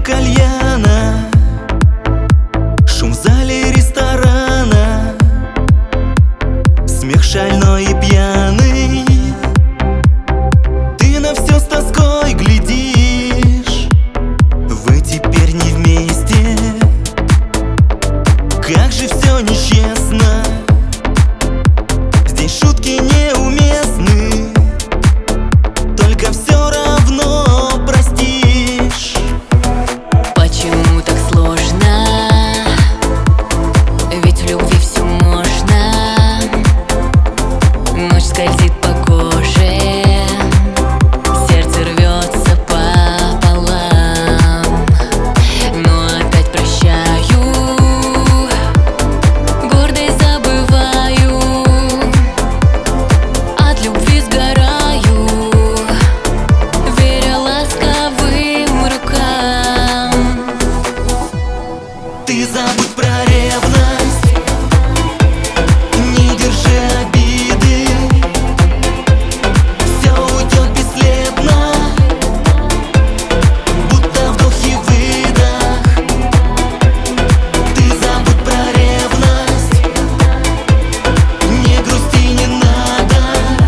кальяна, шум в зале ресторана, смех шальной и пьяный. Ты на все с тоской глядишь, вы теперь не вместе. Как же все нечестно, здесь шутки неуместны, только все равно простишь. Почему так сложно? Ведь в любви все можно. Ночь скользит по коже, сердце рвется пополам, но опять прощаю, гордость забываю, от любви сгораю, веря ласковым рукам. Ты забудь про ревность, не держи обиды, все уйдет бесследно, будто вдох и выдох. Ты забудь про ревность, не грусти, не надо,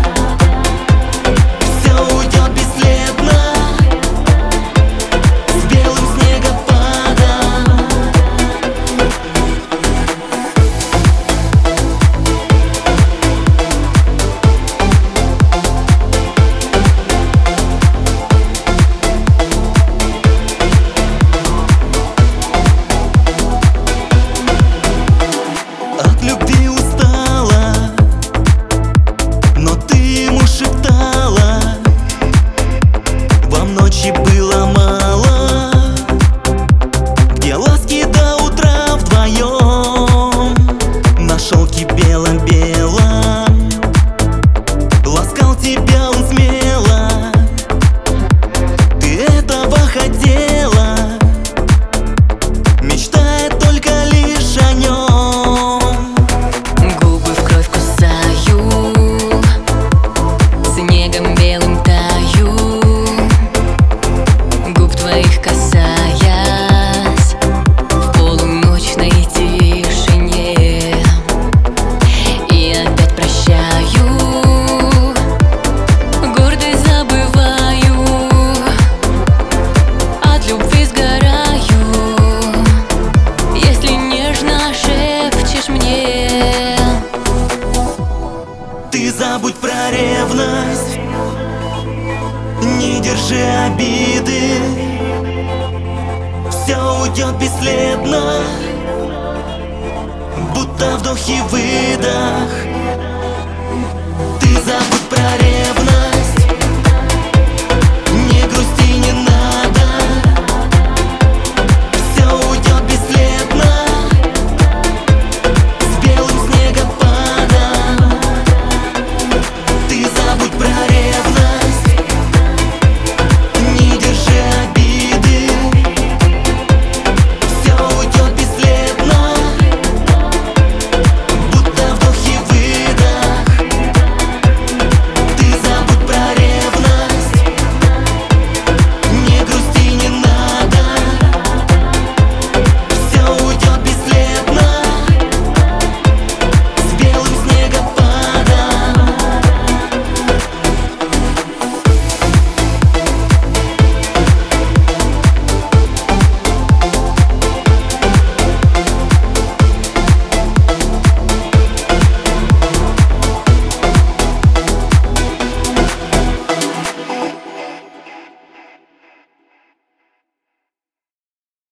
все уйдет бесследно, с белым снегопадом. От любви устала, но ты ему шептала, вам ночи было мало, где ласки до утра вдвоем. Нашел тебе белом, ласкал тебя он смело, ты этого хотела, мечтая только лишь о нем. Губы в кровь кусаю, снегом белым таю, губ твоих касаясь, в полуночной тишине. И опять прощаю, гордость забываю, от любви сгораю, если нежно шепчешь мне. Ты забудь про ревность, не держи обиды, все уйдет бесследно, будто вдох и выдох. Ты забудь про ревность.